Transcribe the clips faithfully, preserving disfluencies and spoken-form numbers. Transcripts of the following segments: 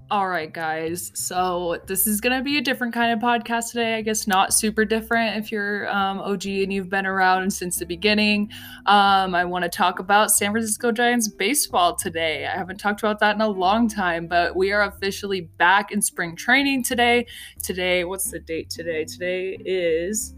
All right, guys. So this is going to be a different kind of podcast today. I guess not super different if you're um, O G and you've been around since the beginning. Um, I want to talk about San Francisco Giants baseball today. I haven't talked about that in a long time, but we are officially back in spring training today. Today, what's the date today? Today is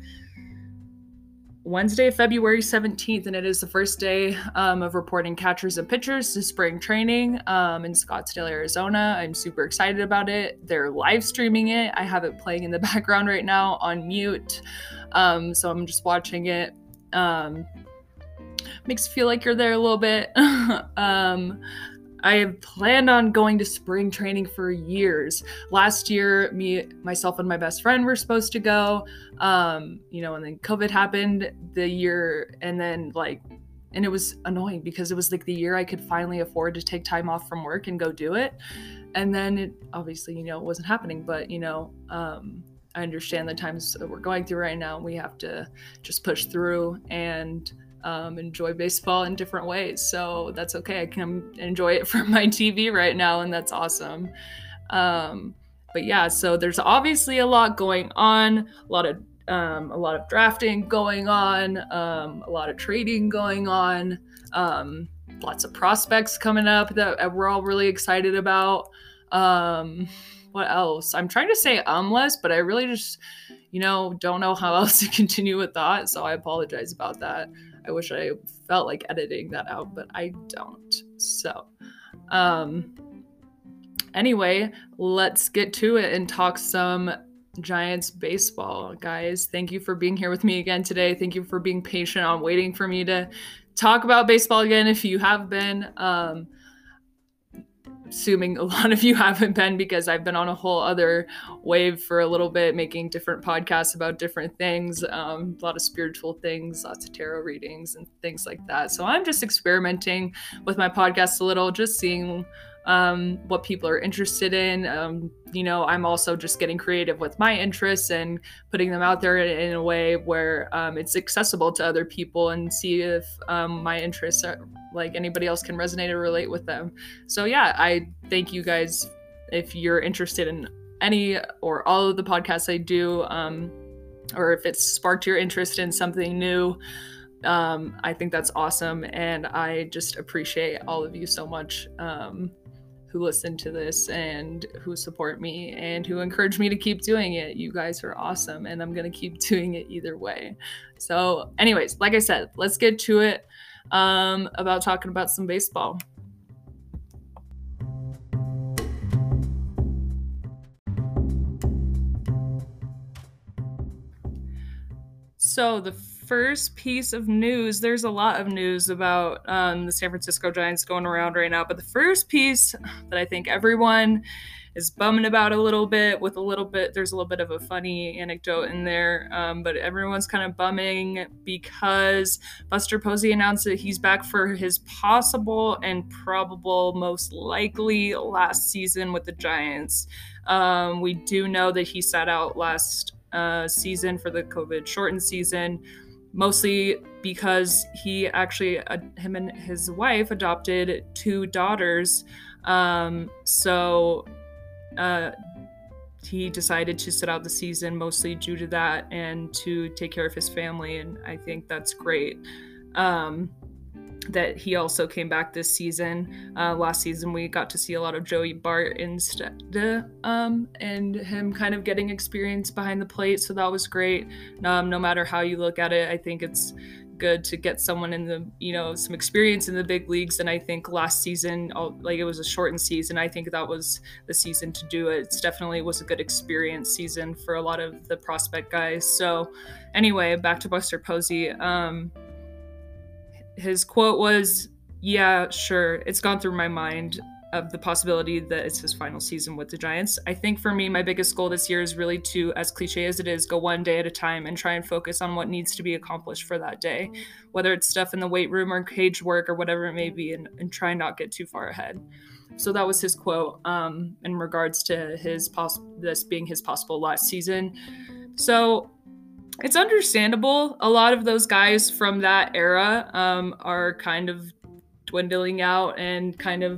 Wednesday, February seventeenth, and it is the first day um, of reporting catchers and pitchers to spring training um, in Scottsdale, Arizona. I'm super excited about it. They're live streaming it. I have it playing in the background right now on mute, um, so I'm just watching it. Um, makes you feel like you're there a little bit. um, I have planned on going to spring training for years. Last year, me, myself, and my best friend were supposed to go, um, you know, and then COVID happened the year, and then like, and it was annoying because it was like the year I could finally afford to take time off from work and go do it. And then it obviously, you know, it wasn't happening, but, you know, um, I understand the times that we're going through right now. We have to just push through and Um, enjoy baseball in different ways. So that's okay. I can enjoy it from my T V right now, and that's awesome. Um, but yeah, so there's obviously a lot going on, a lot of um, a lot of drafting going on, um, a lot of trading going on, um, lots of prospects coming up that we're all really excited about. Um, what else? I'm trying to say umless, but I really just, you know, don't know how else to continue with that. So I apologize about that. I wish I felt like editing that out, but I don't. So, um, anyway, let's get to it and talk some Giants baseball, guys. Thank you for being here with me again today. Thank you for being patient on waiting for me to talk about baseball again if you have been. Um, assuming a lot of you haven't been, because I've been on a whole other wave for a little bit, making different podcasts about different things, um, a lot of spiritual things, lots of tarot readings and things like that. So I'm just experimenting with my podcast a little, just seeing um, what people are interested in. Um, you know, I'm also just getting creative with my interests and putting them out there in, in a way where um, it's accessible to other people, and see if um, my interests are like anybody else can resonate or relate with them. So yeah, I thank you guys if you're interested in any or all of the podcasts I do, um, or if it's sparked your interest in something new. Um, I think that's awesome, and I just appreciate all of you so much um, who listen to this and who support me and who encourage me to keep doing it. You guys are awesome, and I'm going to keep doing it either way. So anyways, like I said, let's get to it um, about talking about some baseball. So the first piece of news, there's a lot of news about um, the San Francisco Giants going around right now, but the first piece that I think everyone is bumming about a little bit, with a little bit, there's a little bit of a funny anecdote in there, um, but everyone's kind of bumming because Buster Posey announced that he's back for his possible and probable, most likely, last season with the Giants. Um, we do know that he sat out last uh, season for the COVID shortened season, mostly because he actually, uh, him and his wife adopted two daughters. Um, so uh, he decided to sit out the season mostly due to that and to take care of his family. And I think that's great. Um, that he also came back this season. Uh, last season, we got to see a lot of Joey Bart instead, um, and him kind of getting experience behind the plate. So that was great. Um, no matter how you look at it, I think it's good to get someone in the, you know, some experience in the big leagues. And I think last season, like it was a shortened season, I think that was the season to do it. It's definitely was a good experience season for a lot of the prospect guys. So anyway, back to Buster Posey. Um, His quote was, "Yeah, sure, it's gone through my mind of the possibility that it's his final season with the Giants. I think for me, my biggest goal this year is really to, as cliche as it is, go one day at a time and try and focus on what needs to be accomplished for that day, whether it's stuff in the weight room or cage work or whatever it may be, and, and try and not get too far ahead." So that was his quote um, in regards to his poss- this being his possible last season. So it's understandable. A lot of those guys from that era um, are kind of dwindling out and kind of,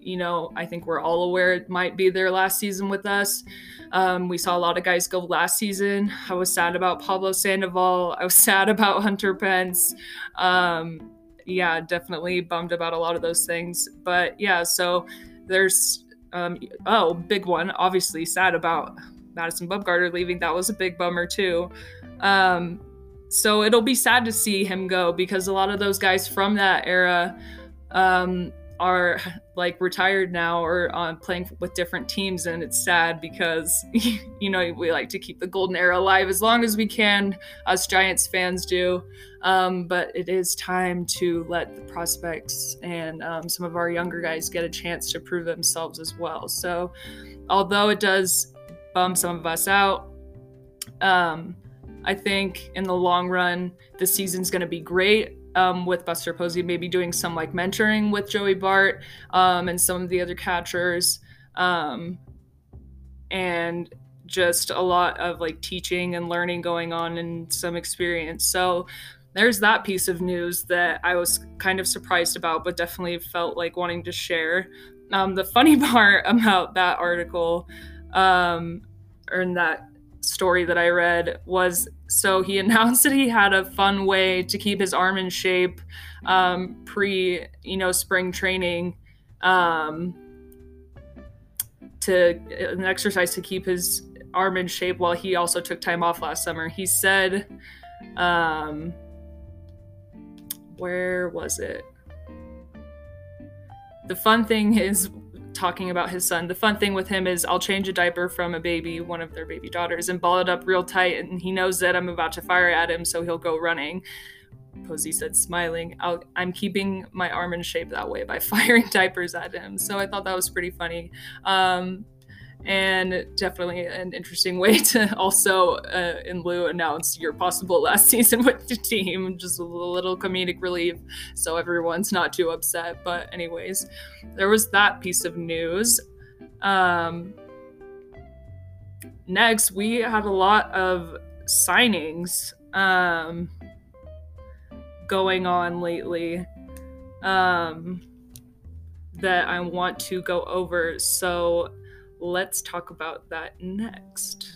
you know, I think we're all aware it might be their last season with us. Um, we saw a lot of guys go last season. I was sad about Pablo Sandoval. I was sad about Hunter Pence. Um, yeah, definitely bummed about a lot of those things. But yeah, so there's, um, oh, big one, obviously sad about Madison Bumgarner leaving. That was a big bummer too. Um, so it'll be sad to see him go, because a lot of those guys from that era um, are like retired now or uh, playing with different teams, and it's sad because, you know, we like to keep the golden era alive as long as we can, us Giants fans do, um, but it is time to let the prospects and um, some of our younger guys get a chance to prove themselves as well. So although it does bum some of us out, um, I think in the long run the season's going to be great. Um, with Buster Posey maybe doing some like mentoring with Joey Bart um, and some of the other catchers, um, and just a lot of like teaching and learning going on and some experience. So there's that piece of news that I was kind of surprised about, but definitely felt like wanting to share. Um, the funny part about that article um, or in that story that I read was, so he announced that he had a fun way to keep his arm in shape um, pre, you know, spring training, um, to an exercise to keep his arm in shape while he also took time off last summer. He said, um, where was it? The fun thing is, talking about his son, the fun thing with him is I'll change a diaper from a baby, one of their baby daughters, and ball it up real tight, and he knows that I'm about to fire at him, so he'll go running. Posey said, smiling, I'll, I'm keeping my arm in shape that way by firing diapers at him. So I thought that was pretty funny. Um, and definitely an interesting way to also, uh, in lieu, announce your possible last season with the team. Just a little comedic relief so everyone's not too upset. But anyways, there was that piece of news. Um, next, we had a lot of signings um, going on lately um, that I want to go over. So let's talk about that next.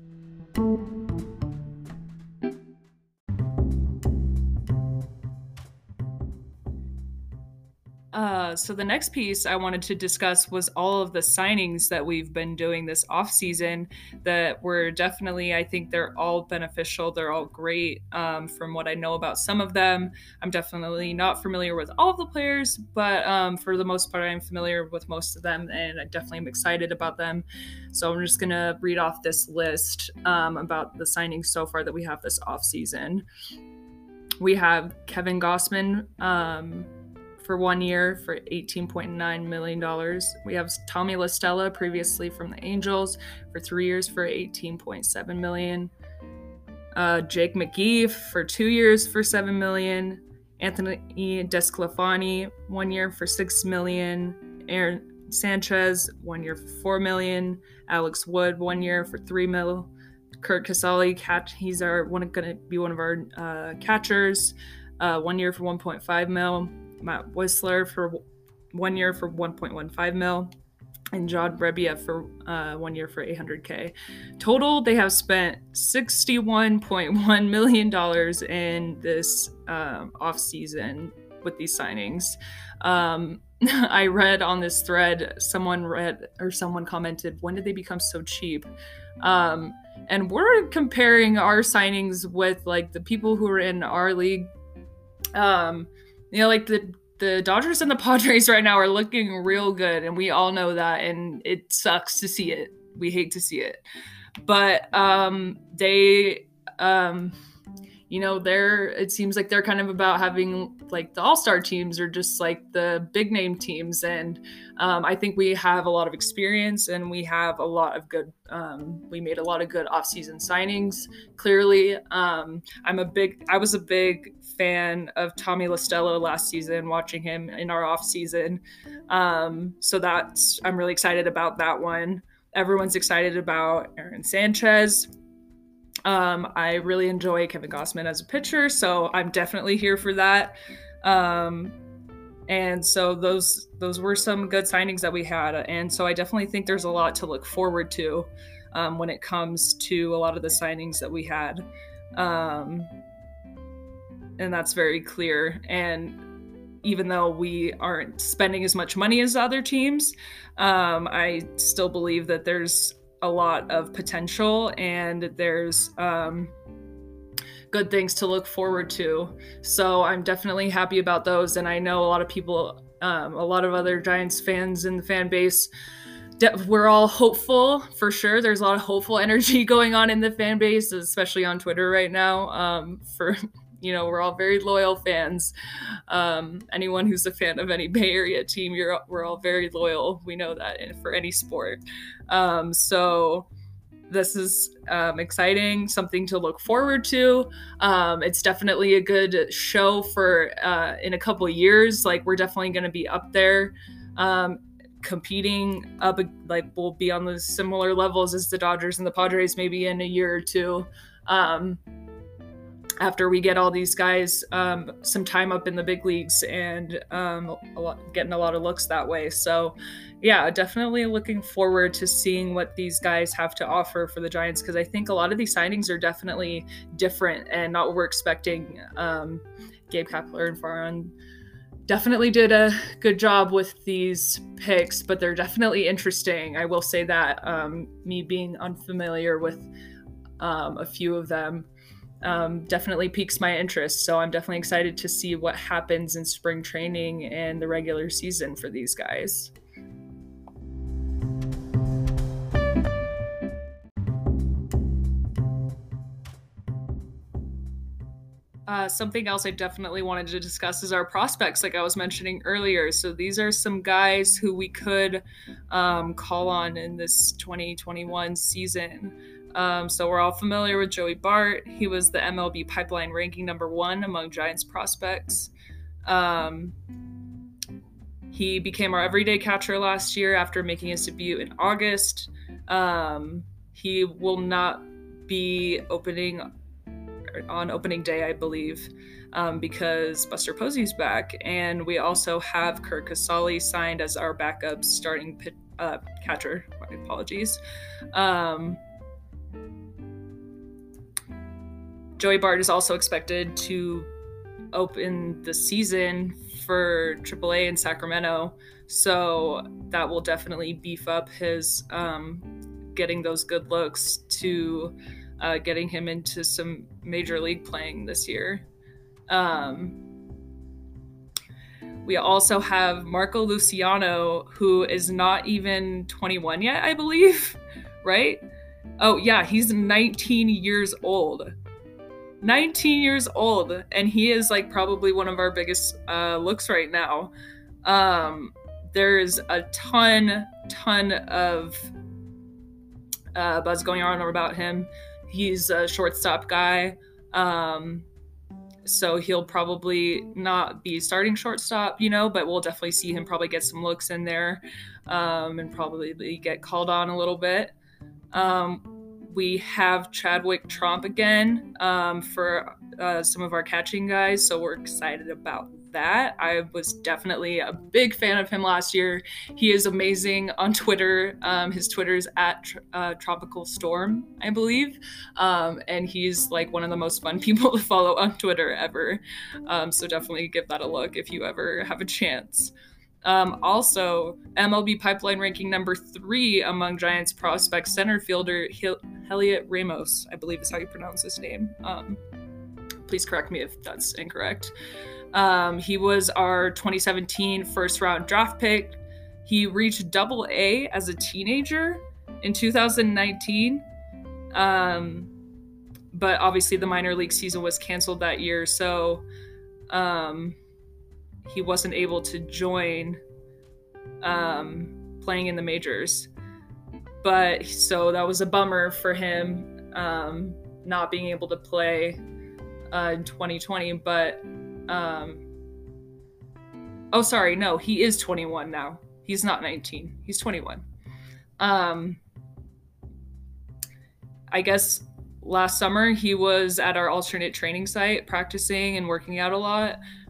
Uh, so the next piece I wanted to discuss was all of the signings that we've been doing this off season that were definitely, I think they're all beneficial. They're all great um, from what I know about some of them. I'm definitely not familiar with all of the players, but um, for the most part, I'm familiar with most of them, and I definitely am excited about them. So I'm just going to read off this list um, about the signings so far that we have this off season. We have Kevin Gausman, um, for one year for eighteen point nine million dollars. We have Tommy La Stella, previously from the Angels, for three years for eighteen point seven million dollars. Uh, Jake McGee for two years for seven million dollars. Anthony Desclafani, one year for six million dollars. Aaron Sanchez, one year for four million dollars. Alex Wood, one year for three million dollars. Kurt Casale, catch, he's our one going to be one of our uh, catchers, uh, one year for one point five million dollars. Matt Whistler for one year for one point one five mil, and John Brebbia for uh, one year for eight hundred K. Total, they have spent sixty-one point one million dollars in this um, offseason with these signings. Um, I read on this thread, someone read or someone commented, when did they become so cheap? Um, and we're comparing our signings with like the people who are in our league. Um, You know, like the, the Dodgers and the Padres right now are looking real good, and we all know that, and it sucks to see it. We hate to see it. But um, they, um, you know, they're, it seems like they're kind of about having like the all-star teams or just like the big name teams. And um, I think we have a lot of experience, and we have a lot of good, um, we made a lot of good off-season signings. Clearly, um, I'm a big, I was a big fan of Tommy La Stella last season, watching him in our off season. Um, so that's, I'm really excited about that one. Everyone's excited about Aaron Sanchez. Um, I really enjoy Kevin Gausman as a pitcher, so I'm definitely here for that. Um, And so those those were some good signings that we had. And so I definitely think there's a lot to look forward to um, when it comes to a lot of the signings that we had. Um, and that's very clear. And even though we aren't spending as much money as other teams, um, I still believe that there's a lot of potential and there's um, good things to look forward to. So I'm definitely happy about those. And I know a lot of people, um, a lot of other Giants fans in the fan base, we're all hopeful for sure. There's a lot of hopeful energy going on in the fan base, especially on Twitter right now. Um, for you know, we're all very loyal fans. Um, anyone who's a fan of any Bay Area team, you're we're all very loyal. We know that in, for any sport. Um, so this is um, exciting, something to look forward to. Um, it's definitely a good show for uh, in a couple of years. Like we're definitely going to be up there. Um, competing up, like we'll be on the similar levels as the Dodgers and the Padres maybe in a year or two, um, after we get all these guys um, some time up in the big leagues and um, a lot, getting a lot of looks that way. So yeah, definitely looking forward to seeing what these guys have to offer for the Giants, because I think a lot of these signings are definitely different and not what we're expecting. Um, Gabe Kapler and Farhan definitely did a good job with these picks, but they're definitely interesting. I will say that, um, me being unfamiliar with um, a few of them um, definitely piques my interest. So I'm definitely excited to see what happens in spring training and the regular season for these guys. Uh, something else I definitely wanted to discuss is our prospects, like I was mentioning earlier. So these are some guys who we could um, call on in this twenty twenty-one season. Um, so we're all familiar with Joey Bart. He was the M L B Pipeline ranking number one among Giants prospects. Um, he became our everyday catcher last year after making his debut in August. Um, he will not be opening on opening day, I believe, um, because Buster Posey's back. And we also have Curt Casali signed as our backup starting pit, uh, catcher. My apologies. Um, Joey Bart is also expected to open the season for triple A in Sacramento. So that will definitely beef up his um, getting those good looks to Uh, getting him into some major league playing this year. Um, we also have Marco Luciano, who is not even twenty-one yet, I believe, right? Oh, yeah, he's nineteen years old. nineteen years old, and he is like probably one of our biggest uh, looks right now. Um, there's a ton, ton of uh, buzz going on about him. He's a shortstop guy, um, so he'll probably not be starting shortstop, you know, but we'll definitely see him probably get some looks in there um, and probably get called on a little bit. Um, we have Chadwick Tromp again um, for uh, some of our catching guys, so we're excited about that. I was definitely a big fan of him last year. He is amazing on Twitter. Um, his Twitter is at uh, Tropical Storm, I believe. Um, and he's like one of the most fun people to follow on Twitter ever. Um, so definitely give that a look if you ever have a chance. Um, also, M L B Pipeline ranking number three among Giants prospects, center fielder Hel- Heliot Ramos, I believe is how you pronounce his name. Um, please correct me if that's incorrect. Um, he was our twenty seventeen first round draft pick. He reached double A as a teenager in two thousand nineteen. Um, but obviously the minor league season was canceled that year, so um, he wasn't able to join um, playing in the majors. But so that was a bummer for him, um, not being able to play uh, in twenty twenty, but Um, oh, sorry. No, he is twenty-one now. He's not nineteen. He's twenty-one. Um, I guess last summer he was at our alternate training site practicing and working out a lot.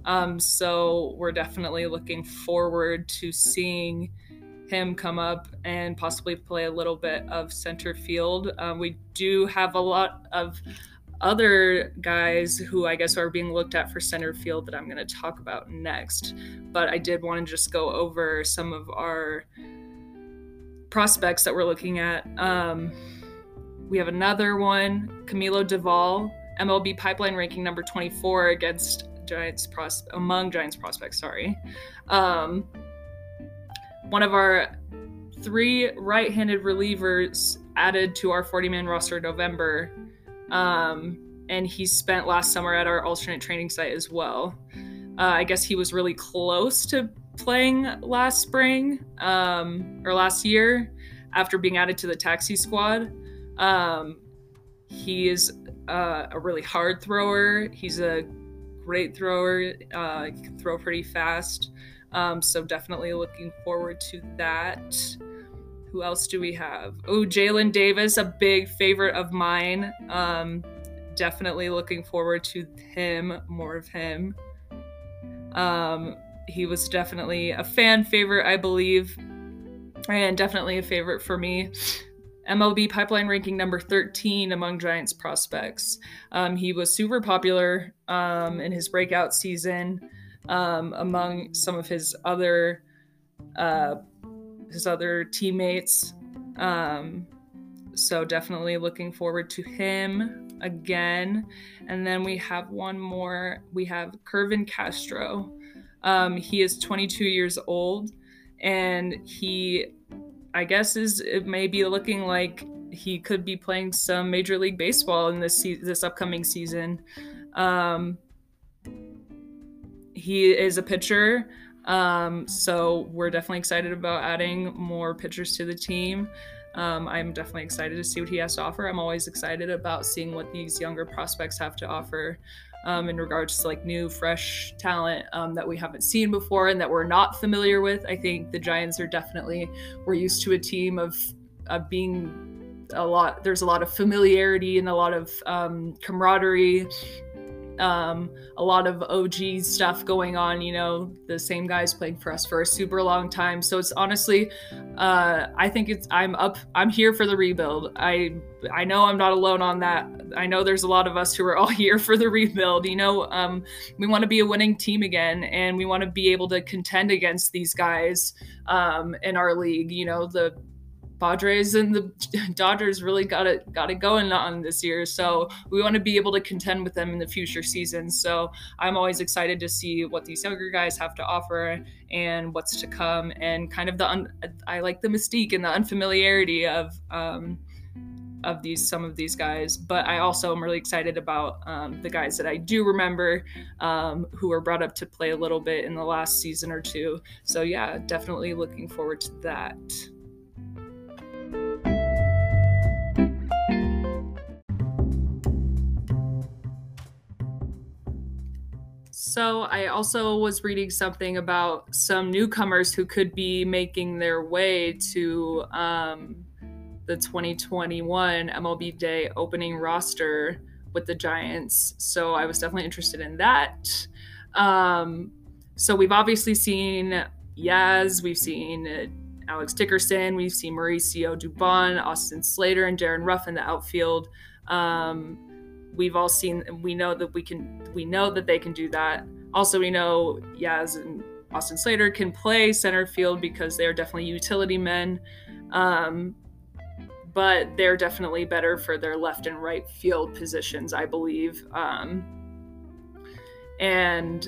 Um, so we're definitely looking forward to seeing him come up and possibly play a little bit of center field. Um, we do have a lot of other guys who I guess are being looked at for center field that I'm going to talk about next. But I did want to just go over some of our prospects that we're looking at. Um, we have another one, Camilo Doval, M L B Pipeline ranking number twenty-four against Giants pros- among Giants prospects. Sorry, um, one of our three right-handed relievers added to our forty-man roster in November, um, and he spent last summer at our alternate training site as well. Uh, I guess he was really close to playing last spring um, or last year after being added to the taxi squad. Um, he is uh, a really hard thrower. He's a great thrower. Uh, he can throw pretty fast. Um, so definitely looking forward to that. Who else do we have? Oh, Jalen Davis, a big favorite of mine. Um, definitely looking forward to him, more of him. Um, he was definitely a fan favorite, I believe, and definitely a favorite for me. M L B Pipeline ranking number thirteen among Giants prospects. Um, he was super popular um, in his breakout season um, among some of his other uh, his other teammates. Um, so definitely looking forward to him again. And then we have one more. We have Kervin Castro. Um, he is twenty-two years old, and he, I guess, is it may be looking like he could be playing some Major League Baseball in this se- this upcoming season. Um, he is a pitcher, um, so we're definitely excited about adding more pitchers to the team. Um, I'm definitely excited to see what he has to offer. I'm always excited about seeing what these younger prospects have to offer um, in regards to like new, fresh talent um, that we haven't seen before and that we're not familiar with. I think the Giants are definitely, we're used to a team of, of being a lot, there's a lot of familiarity and a lot of um, camaraderie. Um, a lot of O G stuff going on, you know, the same guys playing for us for a super long time. So it's honestly, uh, I think it's, I'm up, I'm here for the rebuild. I, I know I'm not alone on that. I know there's a lot of us who are all here for the rebuild. You know, um, we want to be a winning team again, and we want to be able to contend against these guys, um, in our league. You know, the Padres and the Dodgers really got it got it going on this year, so we want to be able to contend with them in the future seasons. So I'm always excited to see what these younger guys have to offer and what's to come, and kind of the un- I like the mystique and the unfamiliarity of um, of these some of these guys. But I also am really excited about um, the guys that I do remember um, who were brought up to play a little bit in the last season or two. So yeah, definitely looking forward to that. So I also was reading something about some newcomers who could be making their way to um, the twenty twenty-one M L B Day opening roster with the Giants. So I was definitely interested in that. Um, so we've obviously seen Yaz, we've seen uh, Alex Dickerson, we've seen Mauricio Dubon, Austin Slater, and Darren Ruff in the outfield. Um, we've all seen, we know that we can, we know that they can do that. Also, we know Yaz and Austin Slater can play center field because they're definitely utility men. Um, but they're definitely better for their left and right field positions, I believe. Um, and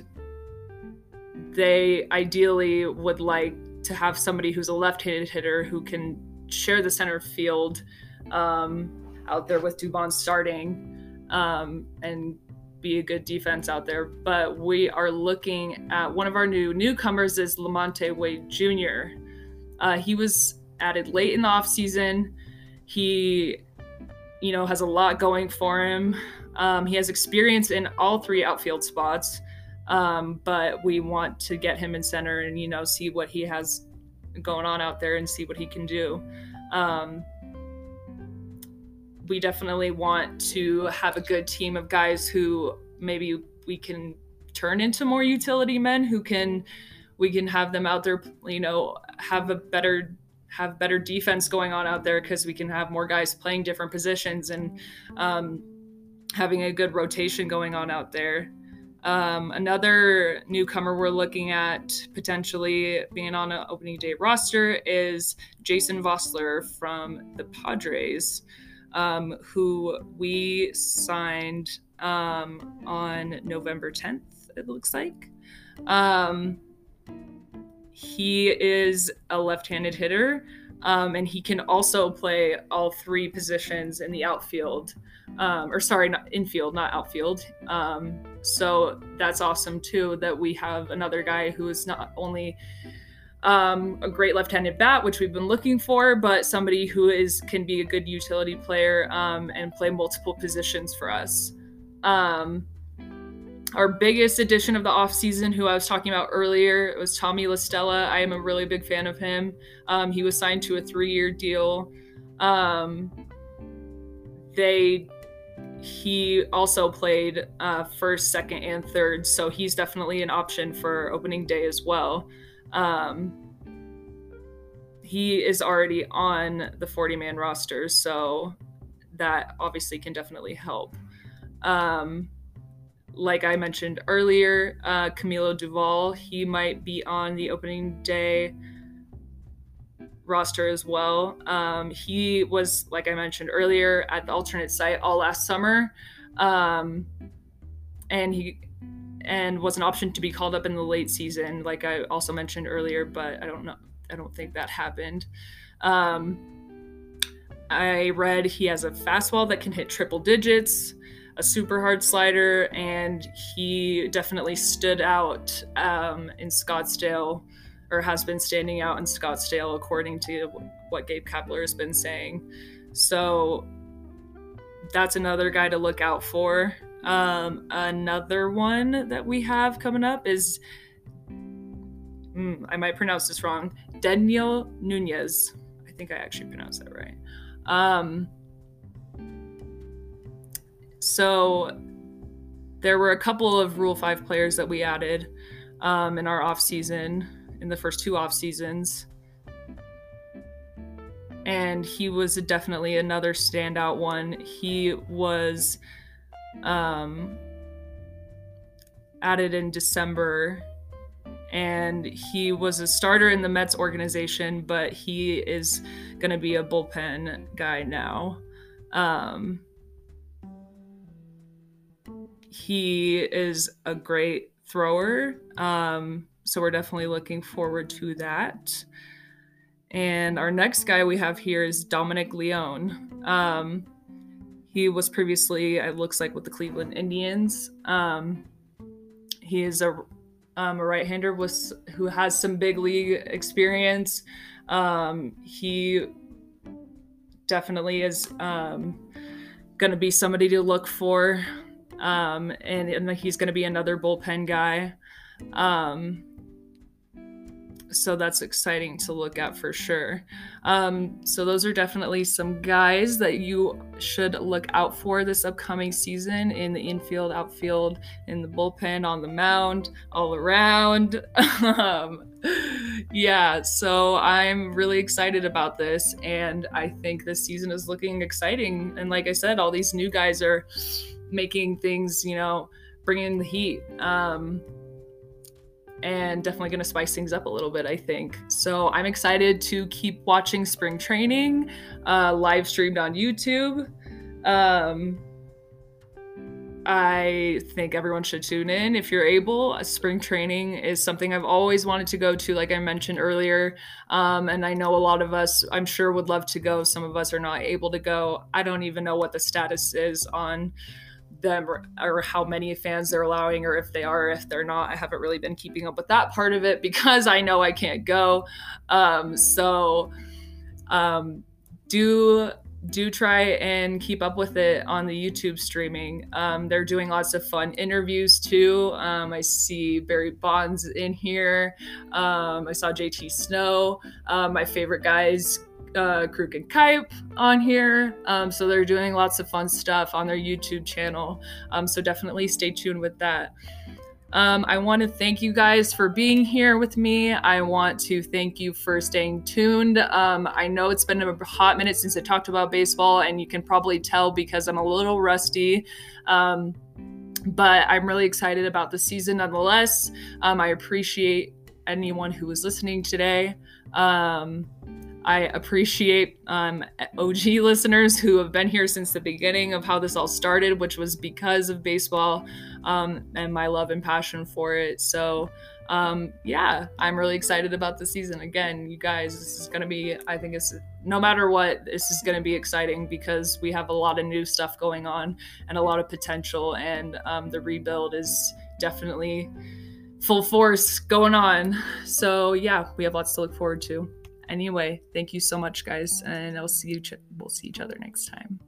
they ideally would like to have somebody who's a left-handed hitter who can share the center field um, out there with Dubon starting. Um, and be a good defense out there. But we are looking at one of our new newcomers is Lamonte Wade Junior Uh, he was added late in the offseason. He, you know, has a lot going for him. Um, he has experience in all three outfield spots, um, but we want to get him in center and, you know, see what he has going on out there and see what he can do. Um, we definitely want to have a good team of guys who maybe we can turn into more utility men who can, we can have them out there, you know, have a better, have better defense going on out there, because we can have more guys playing different positions and um, having a good rotation going on out there. Um, another newcomer we're looking at potentially being on an opening day roster is Jason Vossler from the Padres, um, who we signed um, on November tenth, it looks like. Um, he is a left-handed hitter, um, and he can also play all three positions in the outfield. Um, or sorry, not infield, not outfield. Um, so that's awesome too, that we have another guy who is not only um, a great left-handed bat, which we've been looking for, but somebody who is can be a good utility player um, and play multiple positions for us. Um, our biggest addition of the offseason, who I was talking about earlier, it was Tommy La Stella. I am a really big fan of him. Um, he was signed to a three-year deal. Um, they He also played uh, first, second, and third, so he's definitely an option for opening day as well. Um, he is already on the forty-man roster, so that obviously can definitely help. Um, like I mentioned earlier, uh, Camilo Duval, he might be on the opening day roster as well. Um, he was, like I mentioned earlier, at the alternate site all last summer, um, and he and was an option to be called up in the late season, like I also mentioned earlier, but I don't know, I don't think that happened. Um, I read he has a fastball that can hit triple digits, a super hard slider, and he definitely stood out um, in Scottsdale, or has been standing out in Scottsdale, according to what Gabe Kapler has been saying. So that's another guy to look out for. Um, another one that we have coming up is, mm, I might pronounce this wrong, Daniel Nunez. I think I actually pronounced that right. Um, so there were a couple of Rule five players that we added um, in our off season. In the first two off seasons, and he was definitely another standout one. He was um, added in December, and he was a starter in the Mets organization, but he is going to be a bullpen guy now. Um, he is a great thrower. Um, So we're definitely looking forward to that. And our next guy we have here is Dominic Leone. Um, he was previously, it looks like, with the Cleveland Indians. Um, he is a, um, a right-hander with, who has some big league experience. Um, he definitely is um, going to be somebody to look for. Um, and, and he's going to be another bullpen guy. Um, So that's exciting to look at for sure. Um, so those are definitely some guys that you should look out for this upcoming season in the infield, outfield, in the bullpen, on the mound, all around. um, yeah, so I'm really excited about this, and I think this season is looking exciting. And like I said, all these new guys are making things, you know, bringing the heat. Um, and definitely going to spice things up a little bit, I think. So I'm excited to keep watching spring training, uh, live streamed on YouTube. Um, I think everyone should tune in if you're able. Spring training is something I've always wanted to go to, like I mentioned earlier. Um, and I know a lot of us, I'm sure, would love to go. Some of us are not able to go. I don't even know what the status is on them, or, or how many fans they're allowing, or if they are, if they're not. I haven't really been keeping up with that part of it because I know I can't go. Um, so um, do do try and keep up with it on the YouTube streaming. Um, they're doing lots of fun interviews too. Um, I see Barry Bonds in here. Um, I saw J T Snow. Uh, my favorite guys, uh, Kruk and Kipe, on here. Um, so they're doing lots of fun stuff on their YouTube channel. Um, so definitely stay tuned with that. Um, I want to thank you guys for being here with me. I want to thank you for staying tuned. Um, I know it's been a hot minute since I talked about baseball, and you can probably tell because I'm a little rusty. Um, but I'm really excited about the season nonetheless. Um, I appreciate anyone who was listening today. Um, I appreciate um, O G listeners who have been here since the beginning of how this all started, which was because of baseball um, and my love and passion for it. So, um, yeah, I'm really excited about the season. Again, you guys, this is going to be, I think it's, no matter what, this is going to be exciting because we have a lot of new stuff going on and a lot of potential. And um, the rebuild is definitely full force going on. So, yeah, we have lots to look forward to. Anyway, thank you so much, guys, and I'll see you. Ch- we'll see each other next time.